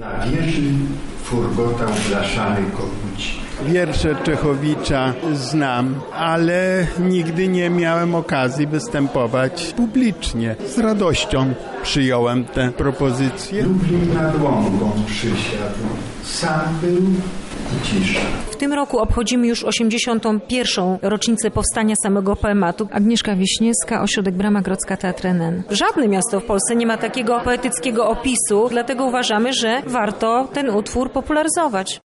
Na wieży furgotał blaszany kogucik. Wiersze Czechowicza znam, ale nigdy nie miałem okazji występować publicznie. Z radością przyjąłem tę propozycję. Lublin nad łąką przysiadł, sam był i cisza. W tym roku obchodzimy już 81. rocznicę powstania samego poematu. Agnieszka Wiśniewska, Ośrodek Brama Grodzka, Teatr NN. Żadne miasto w Polsce nie ma takiego poetyckiego opisu, dlatego uważamy, że warto ten utwór popularyzować.